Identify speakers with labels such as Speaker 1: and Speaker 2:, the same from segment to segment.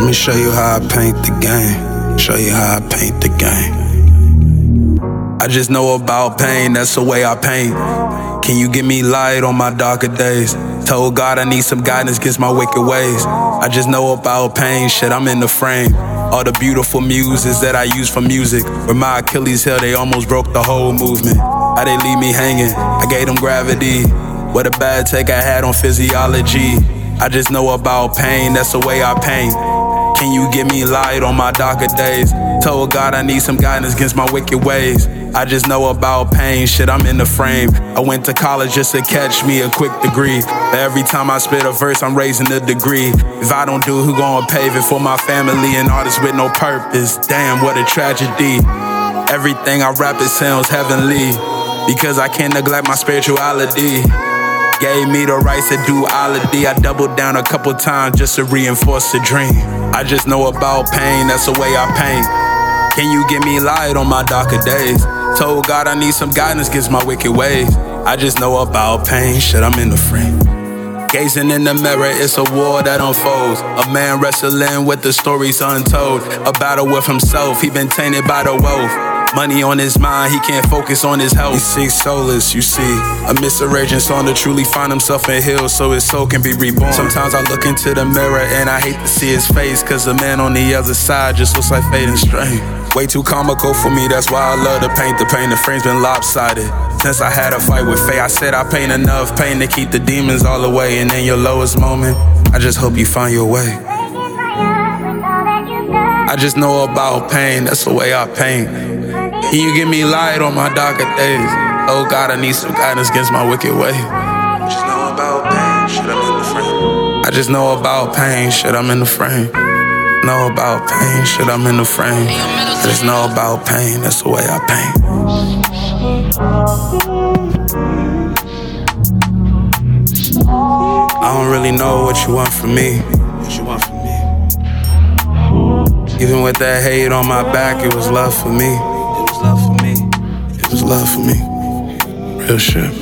Speaker 1: me show you how I paint the game. Show you how I paint the game. I just know about pain, that's the way I paint. Can you give me light on my darker days? Told God I need some guidance against my wicked ways. I just know about pain, shit, I'm in the frame. All the beautiful muses that I use for music. With my Achilles heel, they almost broke the whole movement. How they leave me hanging, I gave them gravity. What a bad take I had on physiology. I just know about pain, that's the way I paint. Can you give me light on my darker days? Told God I need some guidance against my wicked ways. I just know about pain, shit, I'm in the frame. I went to college just to catch me a quick degree. But every time I spit a verse, I'm raising the degree. If I don't do, who gon' pave it for my family and artists with no purpose? Damn, what a tragedy. Everything I rap, it sounds heavenly. Because I can't neglect my spirituality. Gave me the rights to duality. I doubled down a couple times just to reinforce the dream. I just know about pain, that's the way I paint. Can you give me light on my darker days? Told God I need some guidance against my wicked ways. I just know about pain, shit, I'm in the frame. Gazing in the mirror, it's a war that unfolds. A man wrestling with the stories untold. A battle with himself, he been tainted by the wealth. Money on his mind, he can't focus on his health. He seeks solace, you see. A misarranged song to truly find himself in heal so his soul can be reborn. Sometimes I look into the mirror and I hate to see his face, cause the man on the other side just looks like fading strain. Way too comical for me, that's why I love to paint. The pain, the frame's been lopsided. Since I had a fight with fate, I said I paint enough pain to keep the demons all away. And in your lowest moment, I just hope you find your way. I just know about pain, that's the way I paint. Can you give me light on my darker days? Oh God, I need some guidance against my wicked way. I just know about pain, shit, I'm in the frame. I just know about pain, shit, I'm in the frame. Know about pain, shit, I'm in the frame. I just know about pain, that's the way I paint. I don't really know what you want from me. What you want from me? Even with that hate on my back, it was love for me. It was love for me. It was love for me. Real shit.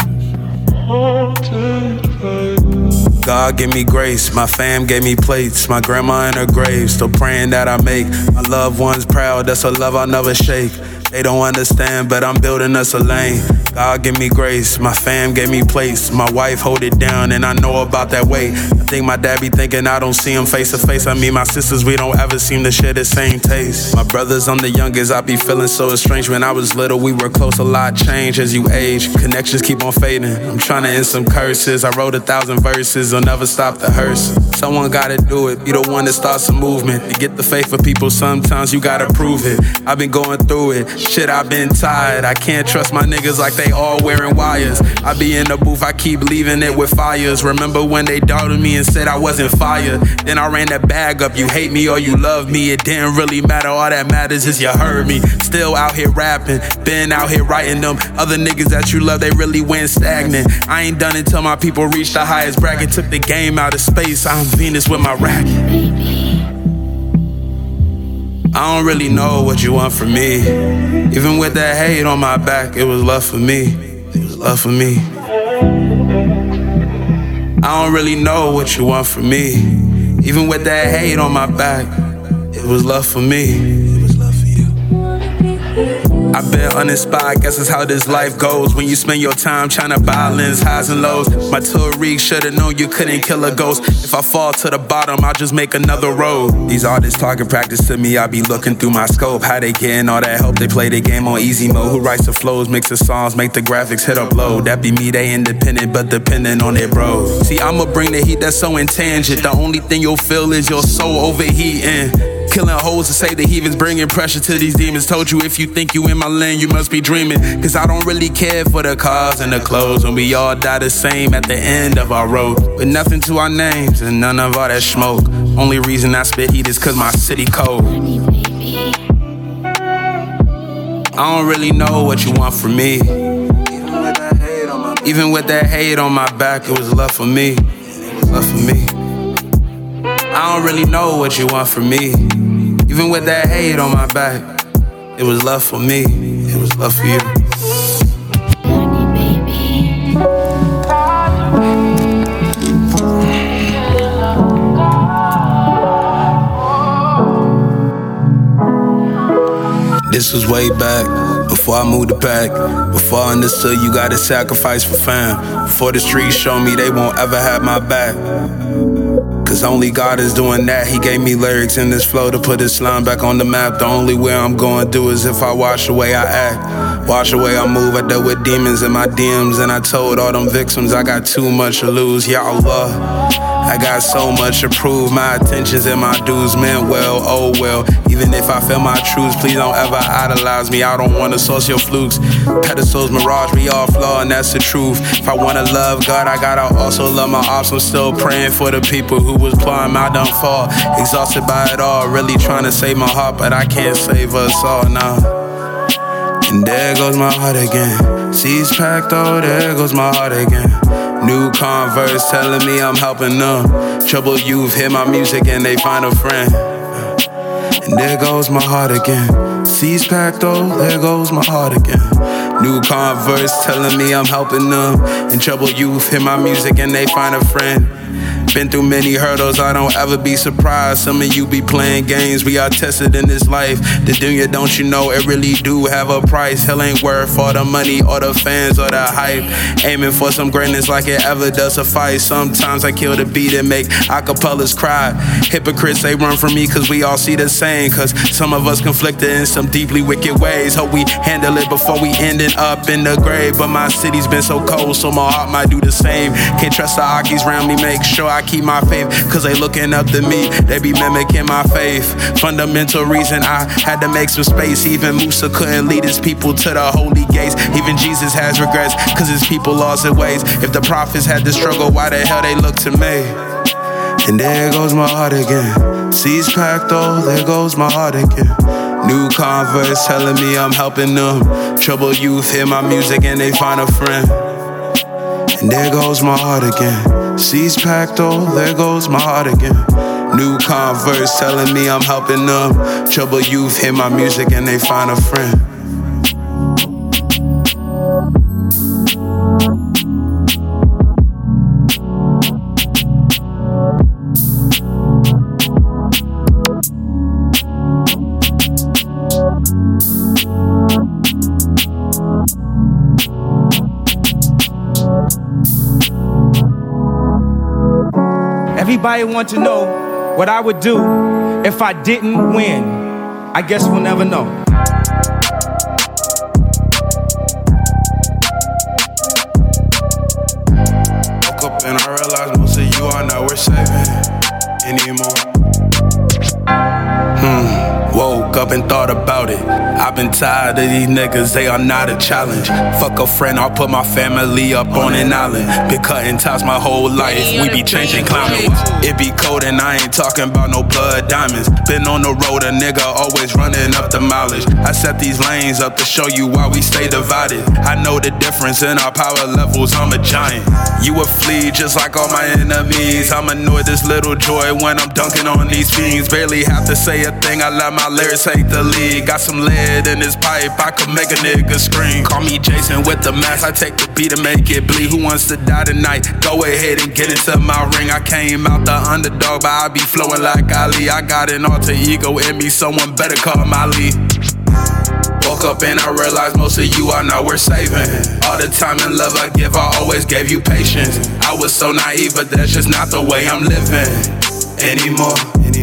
Speaker 1: God give me grace, my fam gave me plates. My grandma in her grave, still praying that I make my loved ones proud, that's a love I'll never shake. They don't understand, but I'm building us a lane. God give me grace, my fam gave me plates. My wife hold it down and I know about that weight. I think my dad be thinking I don't see him face to face. I mean my sisters, we don't ever seem to share the same taste. My brothers, I'm the youngest, I be feeling so estranged. When I was little, we were close, a lot changed as you age. Connections keep on fading, I'm trying to end some curses. I wrote 1,000 verses, I'll never stop the hearse. Someone gotta do it, be the one that starts a movement. To get the faith of people, sometimes you gotta prove it. I've been going through it, shit, I've been tired. I can't trust my niggas like they all wearing wires. I be in the booth, I keep leaving it with fires. Remember when they doubted me and said I wasn't fire? Then I ran that bag up, you hate me or you love me. It didn't really matter, all that matters is you heard me. Still out here rapping, been out here writing them. Other niggas that you love, they really went stagnant. I ain't done it till my people reached the highest bracket. Took the game out of space, I'm Venus with my racket. I don't really know what you want from me. Even with that hate on my back, it was love for me. It was love for me. I don't really know what you want from me. Even with that hate on my back, it was love for me. It was love for you. I've been uninspired, guess that's how this life goes. When you spend your time trying to balance highs and lows. My Tariq should've known you couldn't kill a ghost. If I fall to the bottom, I'll just make another road. These artists talking practice to me, I be looking through my scope. How they getting all that help, they play the game on easy mode. Who writes the flows, makes the songs, make the graphics hit upload. That be me, they independent, but dependent on their bro. See, I'ma bring the heat that's so intangible. The only thing you'll feel is your soul overheating. Killing hoes to say the heathens, bringing pressure to these demons. Told you if you think you in my lane, you must be dreaming. Cause I don't really care for the cars and the clothes. When we all die the same at the end of our road. With nothing to our names and none of all that smoke. Only reason I spit heat is cause my city cold. I don't really know what you want from me. Even with that hate on my back, it was love for me. It was love for me. I don't really know what you want from me. Even with that hate on my back, it was love for me. It was love for you. this was way back, before I moved the pack, before I understood you gotta sacrifice for fam, before the streets show me they won't ever have my back. Cause only God is doing that. He gave me lyrics in this flow to put Islam back on the map. The only way I'm gonna do is if I watch the way I act, watch the way I move. I dealt with demons in my DMs, and I told all them victims I got too much to lose. Ya Allah, I got so much to prove. My intentions and my dues meant well, oh well. Even if I fail my truths, please don't ever idolize me. I don't wanna source your flukes. Pedestals, mirage, we all flawed, and that's the truth. If I wanna love God, I gotta also love my ops. I'm still praying for the people who was plotting my downfall. Exhausted by it all, really trying to save my heart, but I can't save us all, nah. And there goes my heart again. Seas packed, oh, there goes my heart again. New Converse telling me I'm helping them. Troubled youth hear my music and they find a friend. And there goes my heart again. Seas packed, oh, there goes my heart again. New Converse telling me I'm helping them. And troubled youth hear my music and they find a friend. Been through many hurdles, I don't ever be surprised. Some of you be playing games, we are tested in this life. The dunya, don't you know, it really do have a price. Hell ain't worth all the money, or the fans, or the hype. Aiming for some greatness like it ever does suffice. Sometimes I kill the beat and make acapellas cry. Hypocrites, they run from me cause we all see the same. Cause some of us conflicted in some deeply wicked ways. Hope we handle it before we ending up in the grave. But my city's been so cold, so my heart might do the same. Can't trust the Akis around me, make sure I keep my faith, cause they looking up to me, they be mimicking my faith. Fundamental reason I had to make some space. Even Musa couldn't lead his people to the holy gates. Even Jesus has regrets, cause his people lost their ways. If the prophets had to struggle, why the hell they look to me? And there goes my heart again. Seas packed, oh, there goes my heart again. New Converse telling me I'm helping them. Troubled youth hear my music and they find a friend. And there goes my heart again. Seas packed, oh, there goes my heart again. New Converse telling me I'm helping them. Troubled youth hear my music and they find a friend.
Speaker 2: Everybody want to know what I would do if I didn't win. I guess we'll never know.
Speaker 1: Woke up and I realized most of you are not worth saving anymore. Woke up and thought about it. I've been tired of these niggas, they are not a challenge. Fuck a friend, I'll put my family up on an island. Been cutting ties my whole life, we be changing climates. It be cold and I ain't talking about no blood diamonds. Been on the road, a nigga always running up the mileage. I set these lanes up to show you why we stay divided. I know the difference in our power levels, I'm a giant. You a flea just like all my enemies. I'm annoyed this little joy when I'm dunking on these fiends. Barely have to say a thing, I let my lyrics hate the league. Got some lead in this pipe, I could make a nigga scream. Call me Jason with the mask, I take the beat and make it bleed. Who wants to die tonight? Go ahead and get into my ring. I came out the underdog, but I be flowing like Ali. I got an alter ego in me, someone better call my lead. Woke up and I realized most of you are not worth saving. All the time and love I give, I always gave you patience. I was so naive, but that's just not the way I'm living anymore.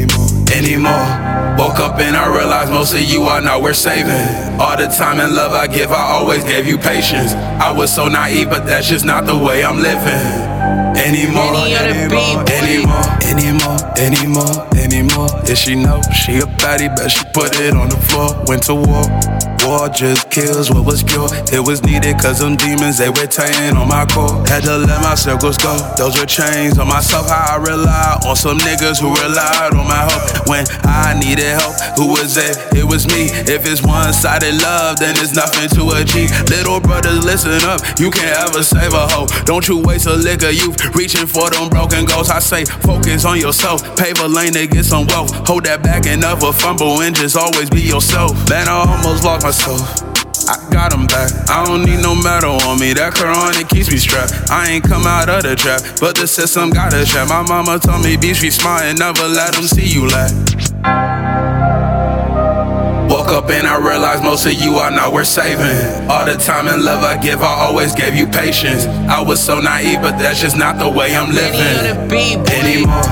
Speaker 1: Woke up and I realized most of you are not worth saving. All the time and love I give, I always gave you patience. I was so naive, but that's just not the way I'm living anymore. If she know she a baddie, bet she put it on the floor. Went to war. War just kills what was pure. It was needed cause them demons, they were tearing on my core. Had to let my circles go. Those were chains on myself. How I rely on some niggas who relied on my hope. When I needed help, who was it? It was me. If it's one-sided love, then it's nothing to achieve. Little brothers, listen up. You can't ever save a hoe. Don't you waste a lick of youth reaching for them broken goals. I say focus on yourself. Pave a lane to get some wealth. Hold that back and never fumble and just always be yourself. Man, I almost lost myself. I got him back. I don't need no medal on me. That Quran, it keeps me strapped. I ain't come out of the trap, but the system got a trap. My mama told me be street smart and never let them see you laugh. Woke up and I realized most of you are not worth saving. All the time and love I give, I always gave you patience. I was so naive, but that's just not the way I'm living. Anymore.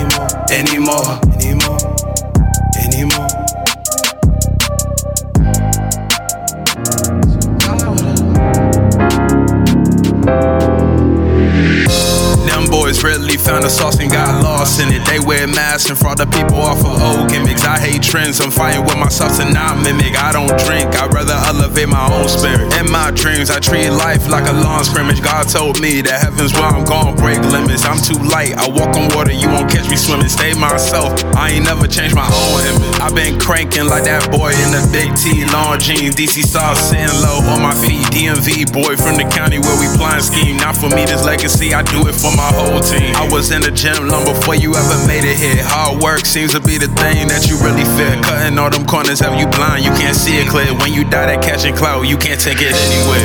Speaker 1: Boys really found the sauce and got lost in it. They wear masks and fraud the people off of old gimmicks. I hate trends, I'm fighting with myself to not mimic. I don't drink, I'd rather elevate my own spirit. In my dreams, I treat life like a lawn scrimmage. God told me that heaven's where I'm gon' break limits. I'm too light, I walk on water, you won't catch me swimming. Stay myself, I ain't never changed my own image. I've been cranking like that boy in the big T, long jeans. DC sauce sitting low on my feet. DMV boy from the county where we blind scheme. Not for me, this legacy, I do it for my whole team. I was in the gym long before you ever made it here. Hard work seems to be the thing that you really fear. Cutting all them corners have you blind, you can't see it clear. When you die that catching clout, you can't take it anywhere.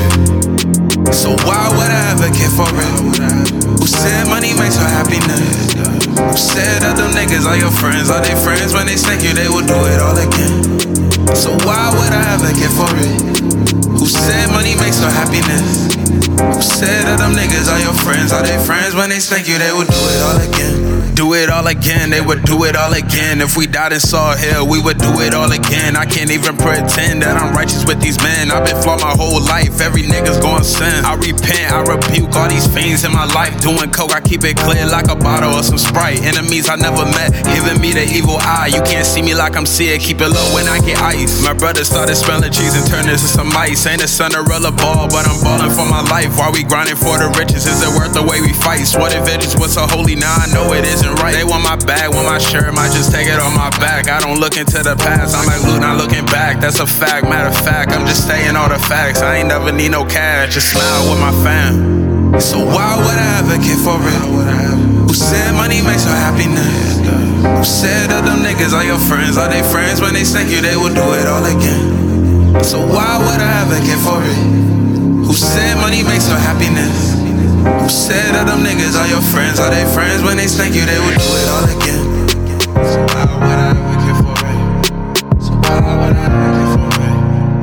Speaker 1: So why would I ever care for it? Who said money makes for happiness? Who said that them niggas are your friends? Are they friends? When they snake you, they will do it all again. So why would I ever care for it? Who said money makes for happiness? Who said that them niggas are your friends? Are they friends? When they snake you, they would do it all again. Do it all again, they would do it all again. If we died and saw hell, we would do it all again. I can't even pretend that I'm righteous with these men. I've been flawed my whole life, every nigga's gon' sin. I repent, I rebuke all these fiends in my life. Doing coke, I keep it clear like a bottle of some Sprite. Enemies I never met, giving me the evil eye. You can't see me like I'm seeing, keep it low when I get ice. My brother started spelling cheese and turned this to some ice. Ain't a Cinderella ball, but I'm ballin' for my life. While we grinding for the riches, is it worth the way we fight? Swore the vengeance was so holy, now I know it isn't right. They want my bag, want my shirt, might just take it on my back. I don't look into the past, I'm like Luke, not looking back. That's a fact, matter of fact, I'm just saying all the facts. I ain't never need no cash, just smile with my fam. So why would I ever care for it? Who said money makes for happiness? Who said that them niggas are your friends? Are they friends? When they snake you, they will do it all again. So why would I ever care for it? Who said money makes for happiness? Who said that them niggas are your friends? Are they friends? When they snake you, they would do it all again. So why would I ever care for it? So why would I ever care for it?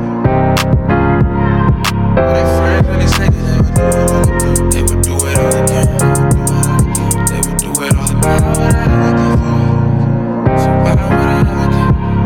Speaker 1: Are they friends? When they snake you, they would do it all again. They would do it all again. They would do it all again. Why would I ever care for it? So why would I ever care?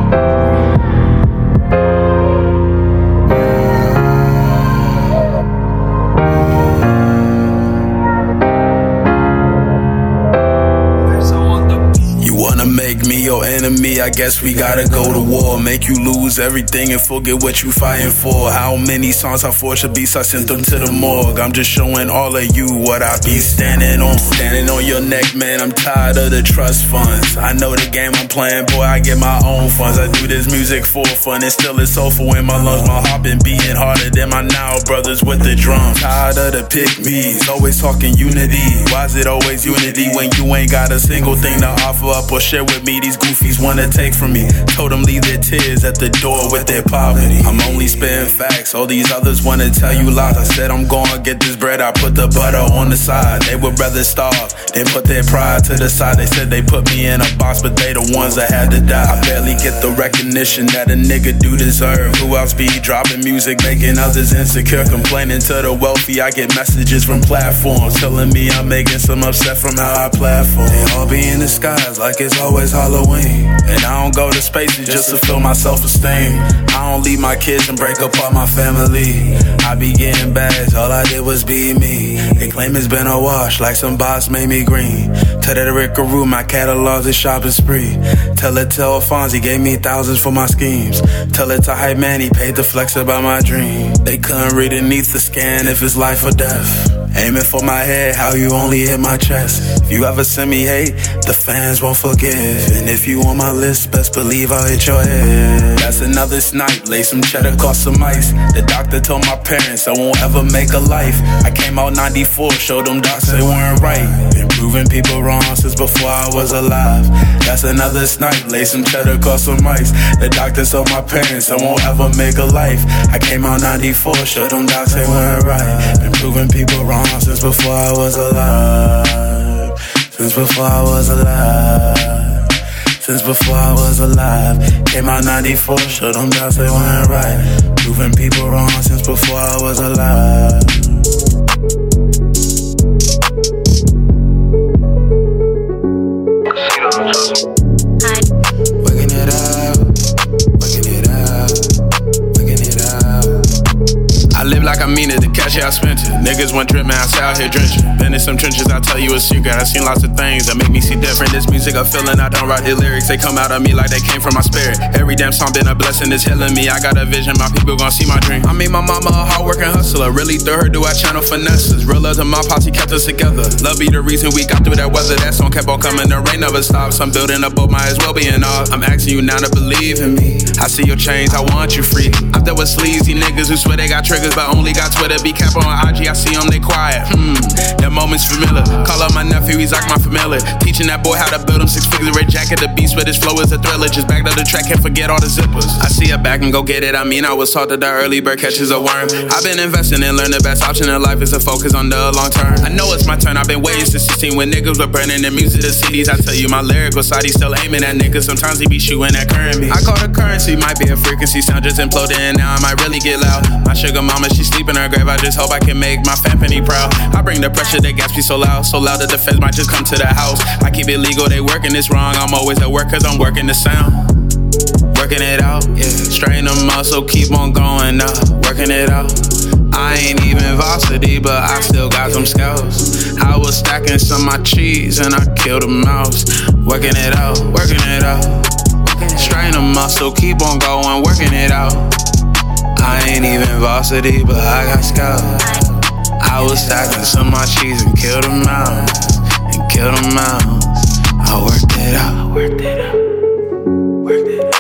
Speaker 1: Make me your enemy, I guess we gotta go to war. Make you lose everything and forget what you fighting for. How many songs I forged to beats I sent them to the morgue. I'm just showing all of you what I be standing on. Standing on your neck, man, I'm tired of the trust funds. I know the game I'm playing, boy, I get my own funds. I do this music for fun, and still it's soulful in my lungs. My heart been beating harder than my now brothers with the drums. Tired of the pick-me's, always talking unity. Why's it always unity when you ain't got a single thing to offer up or share with me? These goofies wanna take from me. Told them leave their tears at the door with their poverty. I'm only spitting facts, all these others wanna tell you lies. I said I'm gonna get this bread, I put the butter on the side. They would rather starve than put their pride to the side. They said they put me in a box, but they the ones that had to die. I barely get the recognition that a nigga do deserve. Who else be dropping music, making others insecure? Complaining to the wealthy, I get messages from platforms telling me I'm making some upset from how I platform. They all be in the skies like it's always Halloween, and I don't go to spaces just to feel my self-esteem. I don't leave my kids and break apart my family. I be getting bags, all I did was be me. They claim it's been a wash, like some boss made me green. Tell that Rickaroo my catalog's a shopping spree. Tell it to Alfonso, gave me thousands for my schemes. Tell it to Hype Man, he paid to flex about my dream. They couldn't read beneath the scan if it's life or death. Aiming for my head, how you only hit my chest. If you ever send me hate, the fans won't forgive. And if you on my list, best believe I'll hit your head. That's another snipe, lay some cheddar, cost some ice. The doctor told my parents I won't ever make a life. I came out 94, showed them docs they weren't right. Been proving people wrong since before I was alive. That's another snipe, lay some cheddar, cost some ice. The doctor told my parents I won't ever make a life. I came out 94, showed them docs they weren't right. Been proving people wrong since before I was alive. Since before I was alive.
Speaker 3: since before I was alive. Came out 94, showed them doubts they weren't right. Proving people wrong since before I was alive. Working it out, working it out, working it out.
Speaker 4: I live like I mean it, the cash, yeah, I spent it. Niggas went drip, man, I stay out here drenching. Been in some trenches, I'll tell you a secret. I seen lots of things that make me see different. This music a feeling, I don't write the lyrics. They come out of me like they came from my spirit. Every damn song been a blessing, it's healing me. I got a vision, my people gon' see my dream. I made my mama a hard-working hustler. Really through her, do I channel finesses. Real love to my posse kept us together. Love be the reason we got through that weather. That song kept on coming, the rain never stops. I'm building a boat, might as well be in awe. I'm asking you now to believe in me. I see your change, I want you free. I'm there with sleazy niggas who swear they got triggers, but only got Twitter. Be cap on IG, I see them, they quiet. That moment's familiar. Call up my nephew, he's like my familiar. Teaching that boy how to build him 6-figure red jacket. The beast with his flow is a thriller. Just back up the track, can't forget all the zippers. I see it back and go get it. I mean, I was taught that the early bird catches a worm. I've been investing and learn the best option in life is to focus on the long term. I know it's my turn, I've been waiting since 16 when niggas were burning their music to CDs. I tell you, my lyrical side, he's still aiming at niggas. Sometimes he be shooting at current me. I call the currency, might be a frequency. Sound just imploding and now I might really get loud. My sugar mama, she sleep in her grave. I just hope I can make my family proud. I bring the pressure, they gas me so loud that the feds might just come to the house. I keep it legal, they working this wrong. I'm always at work cause I'm working the sound. Working it out, yeah. Strain the muscle, keep on going up. Working it out. I ain't even varsity, but I still got some scouts. I was stacking some of my cheese and I killed a mouse. Working it out, working it out. Strain the muscle, keep on going, working it out. I ain't even varsity, but I got scouts. I was stacking some of my cheese and killed a mouse. And killed a mouse. I worked it out, I worked it out. Worked it out.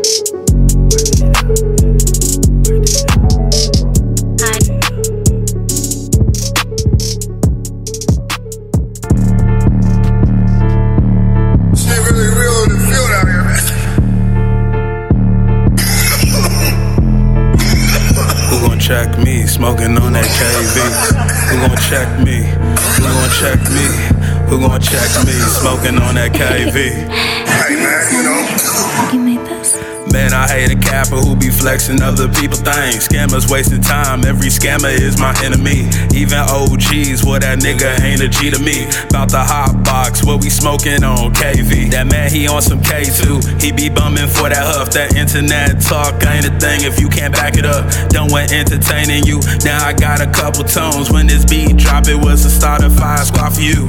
Speaker 1: Check me, smoking on that KV. Who gon' check me? Who gon' check me? Who gon' check me? Smoking on that KV.
Speaker 5: Hey man, you know. You made this?
Speaker 1: Man, I hate a capper who be flexing other people things. Scammers wasting time, every scammer is my enemy. Even OGs, well that nigga ain't a G to me. Bout the hot box, what we smoking on KV. That man, he on some K2, he be bumming for that huff. That internet talk ain't a thing if you can't back it up. Done with entertaining you, now I got a couple tones. When this beat drop, it was a starter fire squad for you.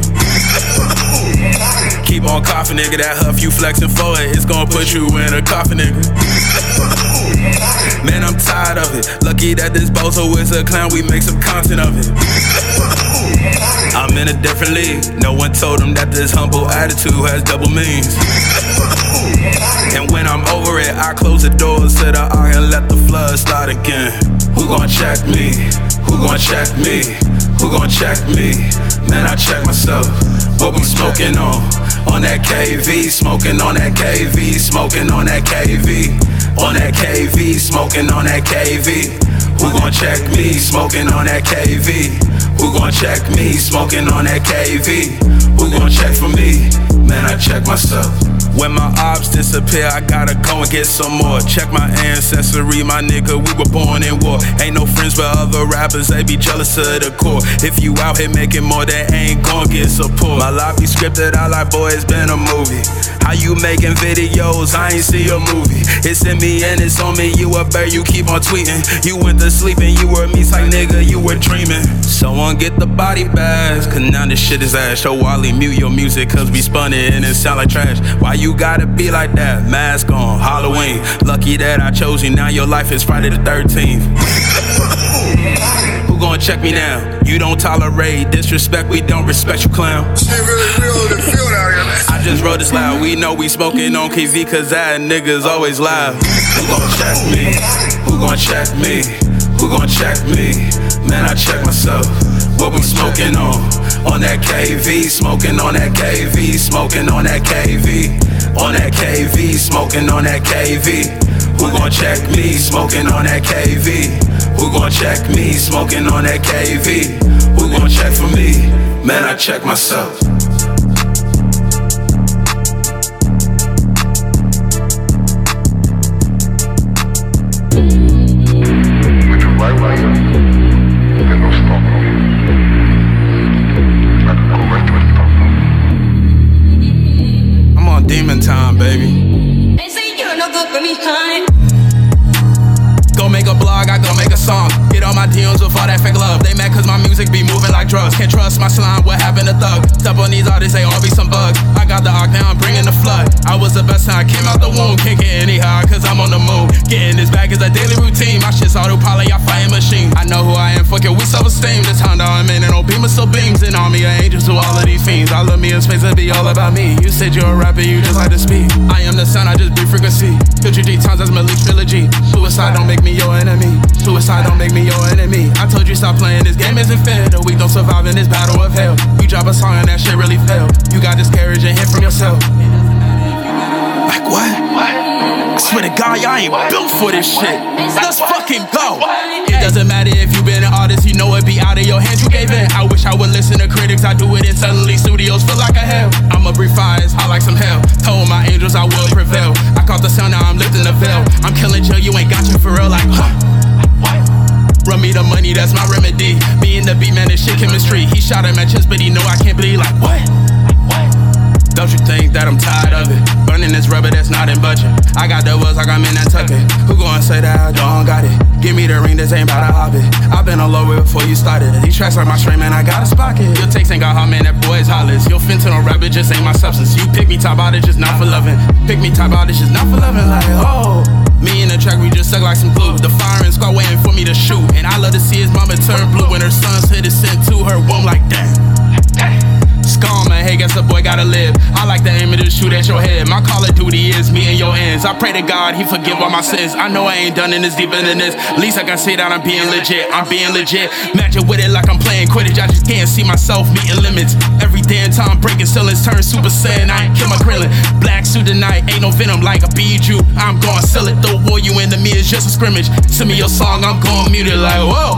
Speaker 1: Keep on coughing, nigga, that huff you flexing for it, it's gonna put you in a coffin, nigga. Man, I'm tired of it. Lucky that this bozo is a clown, we make some content of it. I'm in a different league. No one told him that this humble attitude has double means. And when I'm over it, I close the doors to the ark and let the flood start again. Who gon' check me? Who gon' check me? Who gon' check me? Man, I check myself. What we smoking on? On that KV, smoking on that KV, smoking on that KV. On that KV, smoking on that KV. Who gon' check me? Smoking on that KV. Who gon' check me? Smoking on that KV. Who gon' check for me? Man, I check myself. When my ops disappear, I gotta go and get some more. Check my ancestry, my nigga, we were born in war. Ain't no friends with other rappers, they be jealous to the core. If you out here making more, they ain't gon' get support. My life be scripted, I like, boy, it's been a movie. How you making videos? I ain't see a movie. It's in me and it's on me, you a bird, you keep on tweeting. You went to sleep and you were me, like nigga, you were dreaming. Someone get the body bags, cause now this shit is ass. Show Wally, mute your music, cause we spun it and it sound like trash. Why you gotta be like that? Mask on, Halloween. Lucky that I chose you, now your life is Friday the 13th. Who gon' check me now? You don't tolerate disrespect, we don't respect you, clown.
Speaker 5: Shit really real in the field out here, man.
Speaker 1: I just wrote this loud, we know we smoking on KV, cause that nigga's always live. Who gon' check me? Who gon' check me? Who gon' check me? Man, I check myself. What we smoking on? On that KV, smoking on that KV, smoking on that KV. On that KV, smoking on that KV. Who gon' check me? Smoking on that KV. Who gon' check me? Smoking on that KV. Who gon' check for me? Man, I check myself.
Speaker 6: behind.
Speaker 4: Go make a blog, I go make a song. Get all my DMs with all that fake love. They mad cause my music be moving like drugs. Can't trust my slime, what happened to Thug? Step on these artists, they all be some bugs. I got the arc, now I'm bringing the flood. I was the best time I came out the womb. Can't get any higher cause I'm on the move. Getting this back is a daily routine. My shit's autopilot, y'all fighting machine. I know who I am, fuck it, we self-esteem. This Honda I'm in and no beamer still beams. An army of angels to all of these fiends. I love me in space, it be all about me. You said you're a rapper, you just like to speak. I am the sun, I just breathe frequency. 50 times that's Malik's trilogy. Suicide don't make me your enemy. Suicide don't make me your enemy. I told you stop playing, this game isn't fair. The weak don't survive in this battle of hell. You drop a song and that shit really fail. You got discouraged and hit from yourself. Like what? I swear to God, y'all ain't built for this shit. Let's fucking go. It doesn't matter if you been an artist, you know it be out of your hands, you gave in. I wish I would listen to critics, I do it and suddenly studios feel like a hell. I'ma breathe fire, it's hot like some hell. Told my angels I will prevail. I caught the sound, now I'm lifting the veil. I'm killing Jill, you ain't got you for real, like huh? Run me the money, that's my remedy. Me and the beat, man, this shit chemistry. He shot him at chest, but he know I can't bleed. Like what? Don't you think that I'm tired of it? Burning this rubber that's not in budget. I got the words like I'm in that tucket. Who gon' say that I don't got it? Give me the ring, this ain't about a hobby. I've been all over before you started. These tracks like my strain, man, I got a pocket. Your takes ain't got hot, man, that boy's hollers. Your fentanyl rabbit just ain't my substance. You pick me top out, it's just not for loving. Pick me top out, it's just not for loving. Like, oh. Me and the track, we just stuck like some glue. The firing squad waiting for me to shoot. And I love to see his mama turn blue when her sons hit it sent to her womb like damn. Scum, man, hey, guess the boy gotta live. I like to aim and just shoot at your head. My Call of Duty is me and your ends. I pray to God, he forgive all my sins. I know I ain't done in this deeper than this. At least I can say that I'm being legit. I'm being legit. Matching with it like I'm playing Quidditch. I just can't see myself meeting limits. Every damn time breaking ceilings, turn Super Saiyan. I ain't kill my Krillin. Black suit tonight, ain't no venom like a Bijou. I'm gon' sell it, though war you into me is just a scrimmage. Send me your song, I'm gon' mute it like whoa.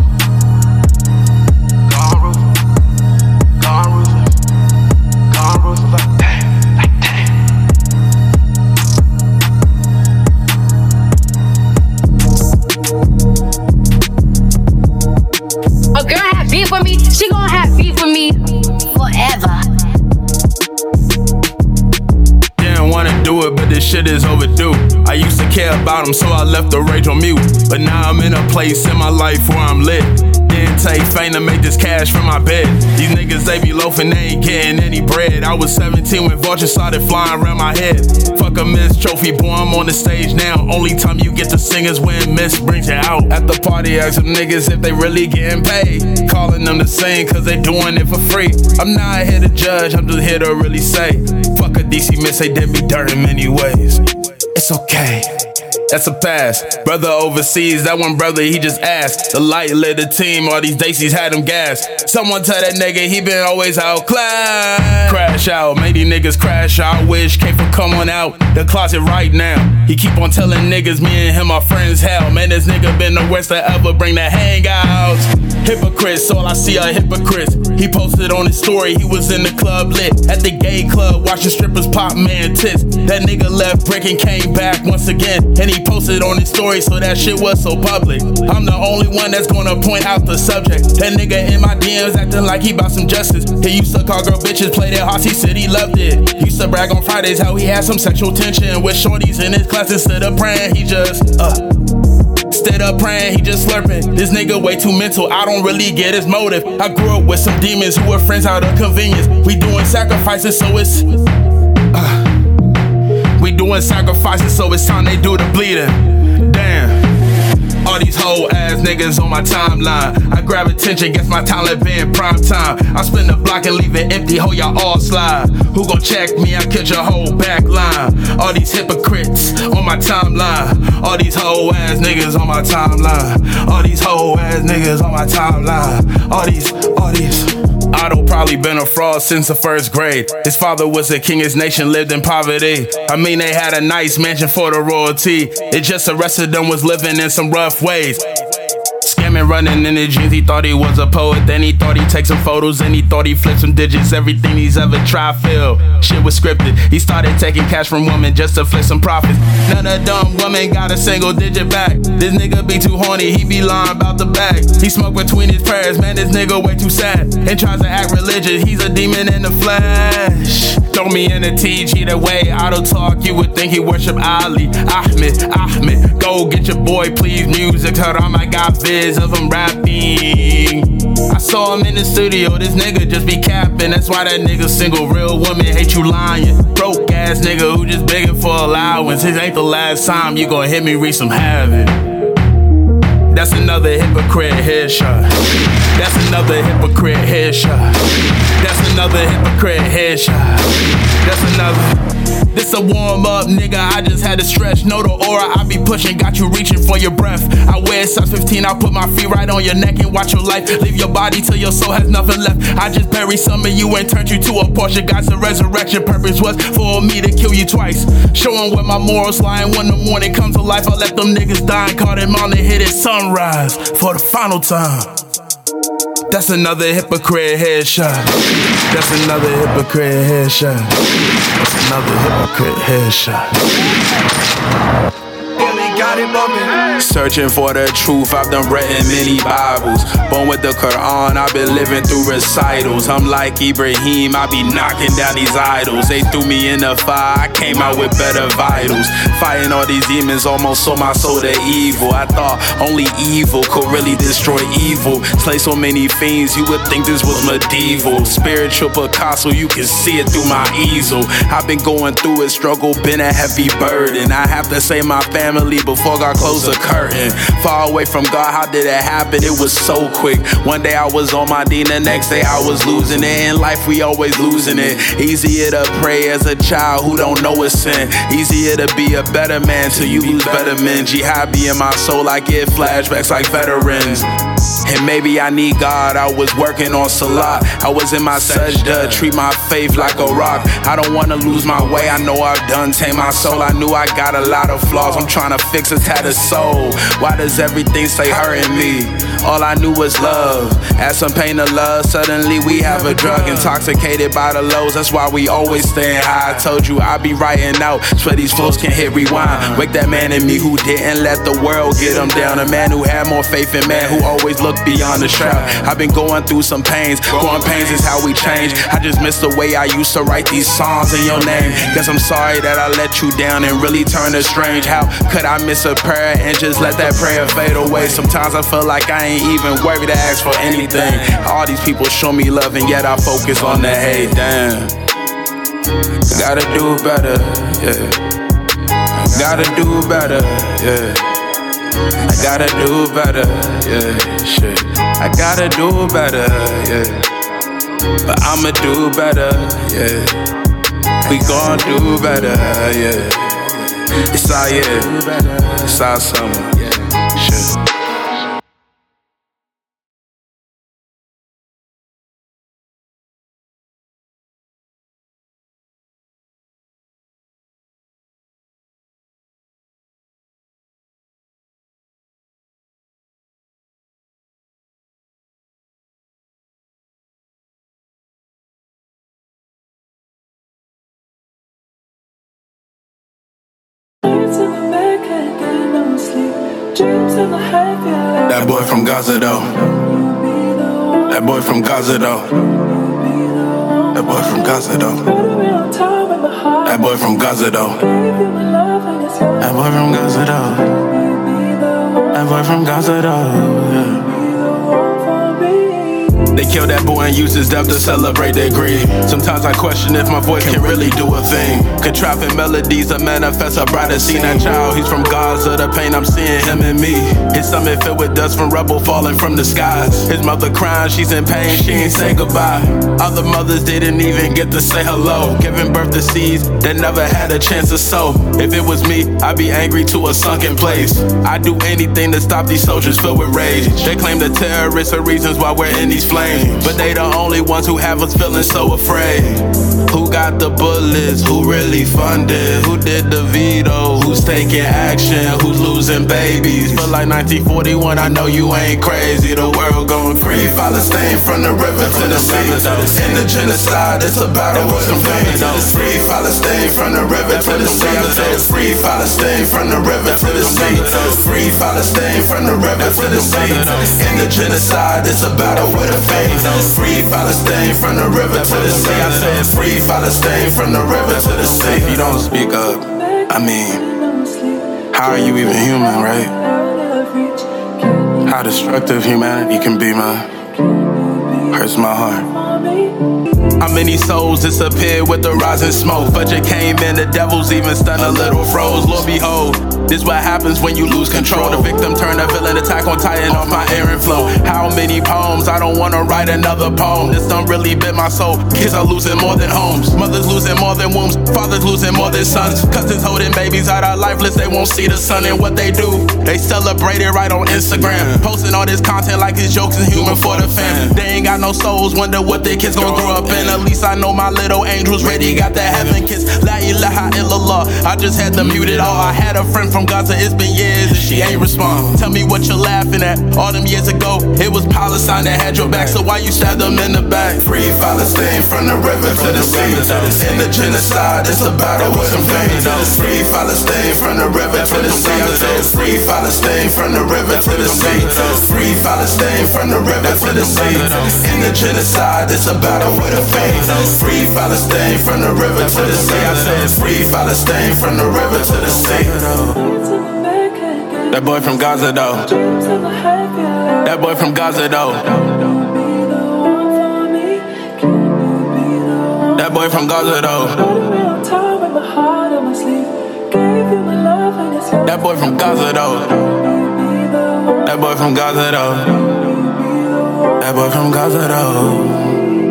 Speaker 6: A girl have beef with me, she gon' have beef with me forever.
Speaker 4: Didn't wanna do it, but this shit is overdue. I used to care about him, so I left the rage on mute. But now I'm in a place in my life where I'm lit. Didn't take fame to make this cash from my bed. These niggas, they be loafing, they ain't getting any bread. I was 17 when vultures started flying around my head. Fuck a Miss Trophy, boy, I'm on the stage now. Only time you get to sing is when Miss brings you out. At the party, ask them niggas if they really getting paid. Calling them to sing, cause they doing it for free. I'm not here to judge, I'm just here to really say, fuck a DC Miss, they did me dirt in many ways. It's okay. That's a pass. Brother overseas, that one brother, he just asked. The light lit the team, all these Daisies had him gas. Someone tell that nigga he been always outclassed. Crash out, made these niggas crash out. Wish came for come on out the closet right now. He keep on telling niggas me and him are friends. Hell, man, this nigga been the worst to ever bring the hangouts. Hypocrites, all I see are hypocrites. He posted on his story, he was in the club lit. At the gay club, watching strippers pop man tits. That nigga left breaking, came back once again. And he posted on his story, so that shit was so public. I'm the only one that's gonna point out the subject. That nigga in my DMs acting like he bout some justice. He used to call girl bitches, play that house, he said he loved it. He used to brag on Fridays how he had some sexual tension with shorties in his class. Instead of praying, he just Instead of praying, he just slurping. This nigga way too mental, I don't really get his motive. I grew up with some demons who were friends out of convenience. We doing sacrifices, so it's we doing sacrifices, so it's time they do the bleeding. Damn. All these whole ass niggas on my timeline. I grab attention, guess my talent been prime time. I spin the block and leave it empty, ho, y'all all slide. Who gon' check me? I catch your whole back line. All these hypocrites on my timeline. All these whole ass niggas on my timeline. All these whole ass niggas on my timeline. All these. Otto probably been a fraud since the first grade. His father was a king, his nation lived in poverty. I mean, they had a nice mansion for the royalty. It just the rest of them was living in some rough ways. Scamming, running in his jeans, he thought he was a poet. Then he thought he'd take some photos and he thought he'd flip some digits. Everything he's ever tried failed. Shit was scripted. He started taking cash from women just to flip some profits. None of dumb women got a single digit back. This nigga be too horny, he be lying about the bag. He smoke between his prayers, man, this nigga way too sad. And tries to act religious, he's a demon in the flesh. Throw me in a TG the way auto talk, you would think he worship Ali. Ahmed, go get your boy, please. Music, Haram, I got vids of him rapping. I saw him in the studio, this nigga just be capping. That's why that nigga single, real woman hate you lying. Broke ass nigga who just begging for allowance. This ain't the last time you gon' hit me, wreak some havoc. That's another hypocrite headshot. That's another hypocrite headshot. That's another hypocrite headshot. That's another. This a warm up, nigga, I just had to stretch. Know the aura I be pushing, got you reaching for your breath. I wear size 15, I put my feet right on your neck and watch your life leave your body till your soul has nothing left. I just buried some of you and turned you to a Porsche. God's a resurrection, purpose was for me to kill you twice. Showing where my morals lie, and when the morning comes to life, I let them niggas die and call them on and hit it sunrise for the final time. That's another hypocrite headshot. That's another hypocrite headshot. That's another hypocrite headshot. Got it bumping. Searching for the truth, I've done written many Bibles. Born with the Quran, I've been living through recitals. I'm like Ibrahim, I be knocking down these idols. They threw me in the fire, I came out with better vitals. Fighting all these demons, almost sold my soul to evil. I thought only evil could really destroy evil. Slay so many fiends, you would think this was medieval. Spiritual Picasso, you can see it through my easel. I've been going through a struggle, been a heavy burden. I have to save my family before God closed the curtain. Far away from God, how did it happen? It was so quick. One day I was on my D, the next day I was losing it. In life we always losing it. Easier to pray as a child who don't know a sin. Easier to be a better man till you lose better men. Jihad be in my soul, I get flashbacks like veterans. And maybe I need God, I was working on Salah. I was in my sajda, treat my faith like a rock. I don't wanna lose my way, I know I've done tame my soul. I knew I got a lot of flaws, I'm trying to fix a tattered soul. Why does everything say hurting me? All I knew was love. Add some pain to love, suddenly we have a drug. Intoxicated by the lows, that's why we always staying high. I told you I'd be writing out, swear these flows can hit rewind. Wake that man in me who didn't let the world get him down. A man who had more faith in man, who always looked beyond the shroud. I've been going through some pains, growing pains is how we change. I just miss the way I used to write these songs in your name. Guess I'm sorry that I let you down and really turned it strange. How could I miss a prayer and just let that prayer fade away? Sometimes I feel like I ain't even worried to ask for anything. All these people show me love and yet I focus on the hate. Damn, gotta do better, yeah. Gotta do better, yeah. I gotta do better, yeah, shit. I gotta do better, yeah. But I'ma do better, yeah. We gon' do better, yeah. It's our year, it's our summer, shit. That boy from Gaza though. That boy from Gaza though. That boy from Gaza though. That boy from Gaza though. That boy from Gaza though. That boy from Gaza though. Yeah. They kill that boy and use his death to celebrate their greed. Sometimes I question if my voice can really do a thing. Contriving melodies that manifest a brighter scene. That child, he's from Gaza, the pain I'm seeing him and me. His stomach filled with dust from rubble falling from the skies. His mother crying, she's in pain, she ain't say goodbye. Other mothers didn't even get to say hello. Giving birth to seeds that never had a chance to sow. If it was me, I'd be angry to a sunken place. I'd do anything to stop these soldiers filled with rage. They claim the terrorists are reasons why we're in these flames, but they the only ones who have us feeling so afraid. Who got the bullets? Who really funded? Who did the veto? Who's taking action? Who's losing babies? But like 1941, I know you ain't crazy. The world going free Palestine from the river to the sea. In the genocide, it's a battle with some flames. Free Palestine from the river to the sea. Free Palestine from the river to the sea. Free Palestine from the river to the sea. In the genocide, it's a battle with a
Speaker 3: fame. Free Palestine from the river to the sea. I said free Palestine from the river to the sea.
Speaker 1: If you don't speak up, I mean, how are you even human, right? How destructive humanity can be, man, hurts my heart. How many souls disappeared with the rising smoke? Budget came in, the devils even stunned a little froze. Lord behold, this what happens when you lose control. The victim turned a villain, attack on Titan off my air and flow. How many poems? I don't wanna write another poem. This done really bit my soul. Kids are losing more than homes. Mothers losing more than wombs. Fathers losing more than sons. Cousins holding babies out of lifeless. They won't see the sun, and what they do, they celebrate it right on Instagram. Posting all this content like it's jokes and humor for the fans. They ain't got no souls, wonder what their kids gon' grow up in. At least I know my little angels ready, got that heaven kiss. La ilaha illallah, I just had to mute it all. I had a friend from Gaza, it's been years and she ain't respond. Tell me what you're laughing at. All them years ago, it was Palestine that had your back, so why you stabbed them in the back?
Speaker 3: Free Palestine from the river to the sea. In the genocide, it's a battle with some flames. Free Palestine from the river to the sea. Free Palestine from the river to the sea. Free Palestine from the river to the sea. In the genocide, it's a battle with a fame. Free Palestine from the river to the sea. I said free Palestine from the river to the sea.
Speaker 1: That boy from Gaza though. That boy from Gaza though. That boy from Gaza though. That boy from Gaza though. That boy from Gaza though. That boy from Gaza though.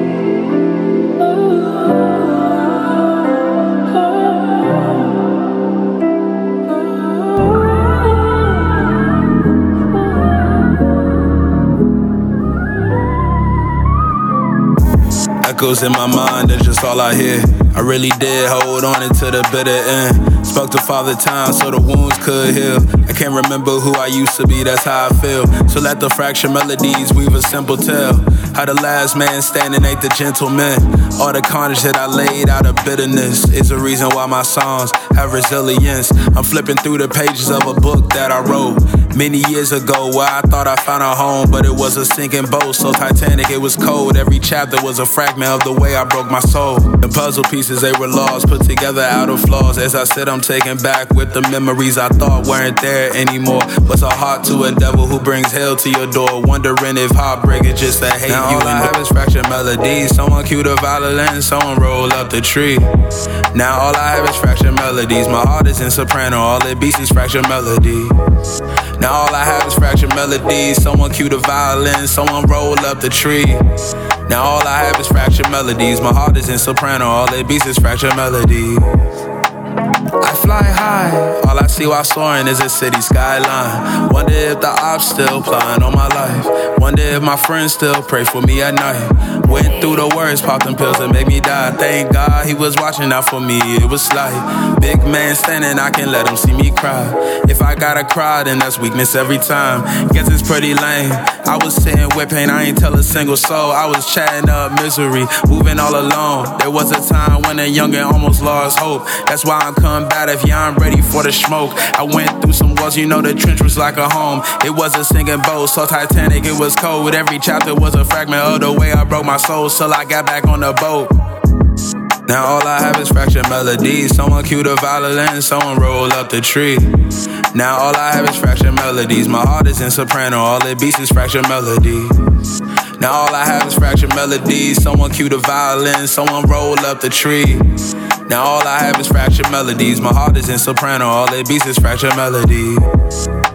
Speaker 1: Echoes in my mind, that's just all I hear. I really did hold on until the bitter end. Spoke to Father Time so the wounds could heal. I can't remember who I used to be, that's how I feel. So let the fractured melodies weave a simple tale. How the last man standing ain't the gentleman. All the carnage that I laid out of bitterness is a reason why my songs have resilience. I'm flipping through the pages of a book that I wrote many years ago, where I thought I found a home, but it was a sinking boat. So Titanic, it was cold. Every chapter was a fragment of the way I broke my soul. The puzzle pieces, they were lost, put together out of flaws. As I sit, I'm taken back with the memories I thought weren't there anymore. What's a heart to a devil who brings hell to your door? Wondering if heartbreak is just a hate. Now all I have is fractured melodies. Someone cue the violin, someone roll up the tree. Now all I have is fractured melodies. My heart is in soprano, all it beats is fractured melody. Now all I have is fractured melodies. Someone cue the violin, someone roll up the tree. Now all I have is fractured melodies. My heart is in soprano, all it beats is fractured melody. I fly high, all I see while soaring is a city skyline. Wonder if the ops still plotting on my life. Wonder if my friends still pray for me at night. Went through the worst, popped them pills that make me die. Thank God he was watching out for me, it was like big man standing, I can't let him see me cry. If I gotta cry, then that's weakness every time. Guess it's pretty lame. I was sitting with pain, I ain't tell a single soul. I was chatting up misery, moving all alone. There was a time when a youngin' almost lost hope. That's why I'm combative, yeah, I'm ready for the smoke. I went through some walls, you know the trench was like a home. It was a sinking boat, so Titanic, it was cold. Every chapter was a fragment of the way I broke my soul till I got back on the boat. Now all I have is fractured melodies. Someone cue the violin, someone roll up the tree. Now all I have is fractured melodies. My heart is in soprano, all it beats is fractured melody. Now all I have is fractured melodies. Someone cue the violin, someone roll up the tree. Now all I have is fractured melodies. My heart is in soprano, all it beats is fractured melody.